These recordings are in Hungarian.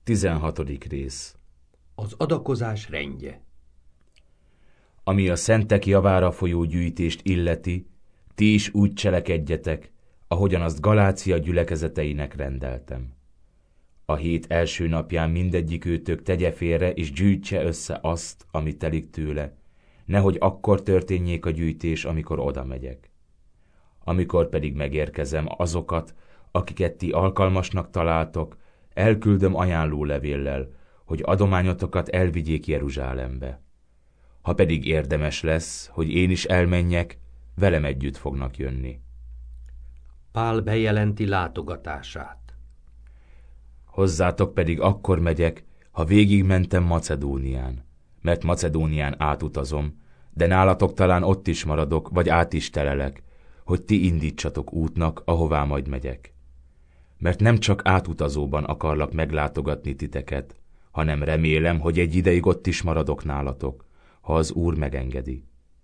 16. rész. Az adakozás rendje. Ami a szentek javára folyó gyűjtést illeti, ti is úgy cselekedjetek, ahogyan azt Galácia gyülekezeteinek rendeltem. A hét első napján mindegyik őtök tegye félre és gyűjtse össze azt, ami telik tőle, nehogy akkor történjék a gyűjtés, amikor oda megyek. Amikor pedig megérkezem, azokat, akiket ti alkalmasnak találtok, elküldöm ajánlólevéllel, hogy adományotokat elvigyék Jeruzsálembe. Ha pedig érdemes lesz, hogy én is elmenjek, velem együtt fognak jönni. Pál bejelenti látogatását. Hozzátok pedig akkor megyek, ha végigmentem Macedónián, mert Macedónián átutazom, de nálatok talán ott is maradok, vagy át is telelek, hogy ti indítsatok útnak, ahová majd megyek. Mert nem csak átutazóban akarlak meglátogatni titeket, hanem remélem, hogy egy ideig ott is maradok nálatok, ha az Úr megengedi.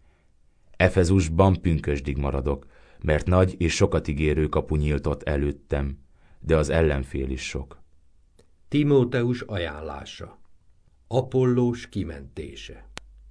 Efezusban pünkösdig maradok, mert nagy és sokat ígérő kapu nyílt ott előttem, de az ellenfél is sok. Timóteus ajánlása. Apollós kimentése.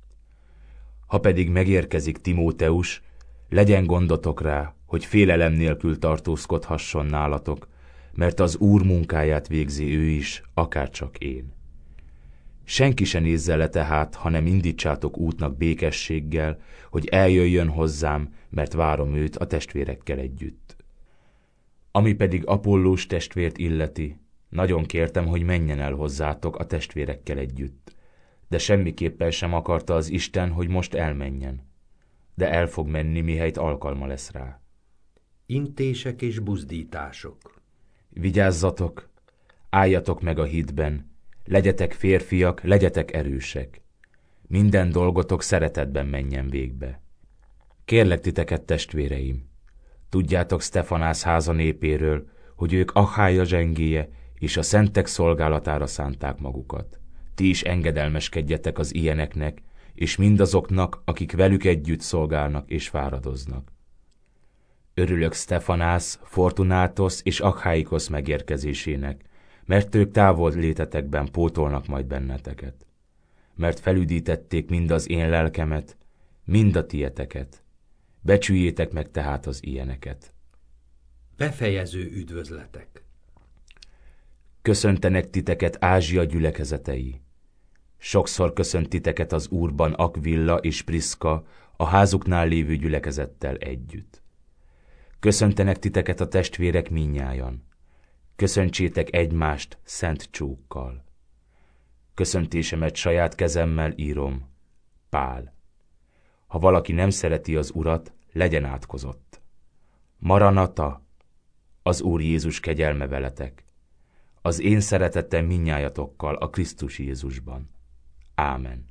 Ha pedig megérkezik Timóteus, legyen gondotok rá, hogy félelem nélkül tartózkodhasson nálatok, mert az Úr munkáját végzi ő is, akárcsak én. Senki se nézze le tehát, hanem indítsátok útnak békességgel, hogy eljöjjön hozzám, mert várom őt a testvérekkel együtt. Ami pedig Apollós testvért illeti, nagyon kértem, hogy menjen el hozzátok a testvérekkel együtt, de semmiképpen sem akarta az Isten, hogy most elmenjen, de el fog menni, mihelyt alkalma lesz rá. Intések és buzdítások. Vigyázzatok, álljatok meg a hitben, legyetek férfiak, legyetek erősek. Minden dolgotok szeretetben menjen végbe. Kérlek titeket, testvéreim, tudjátok Sztefanász háza népéről, hogy ők Achája zsengéje és a szentek szolgálatára szánták magukat. Ti is engedelmeskedjetek az ilyeneknek, és mindazoknak, akik velük együtt szolgálnak és fáradoznak. Örülök Sztefanász, Fortunátosz és Acháikosz megérkezésének, mert ők távol létetekben pótolnak majd benneteket. Mert felüdítették mind az én lelkemet, mind a tieteket. Becsüljétek meg tehát az ilyeneket. Befejező üdvözletek. Köszöntenek titeket Ázsia gyülekezetei. Sokszor köszönt titeket az Úrban Akvilla és Priszka a házuknál lévő gyülekezettel együtt. Köszöntenek titeket a testvérek mindnyájan. Köszöntsétek egymást szent csókkal. Köszöntésemet saját kezemmel írom. Pál. Ha valaki nem szereti az Urat, legyen átkozott. Maranata, az Úr Jézus kegyelme veletek. Az én szeretetem mindnyájatokkal a Krisztus Jézusban. Ámen.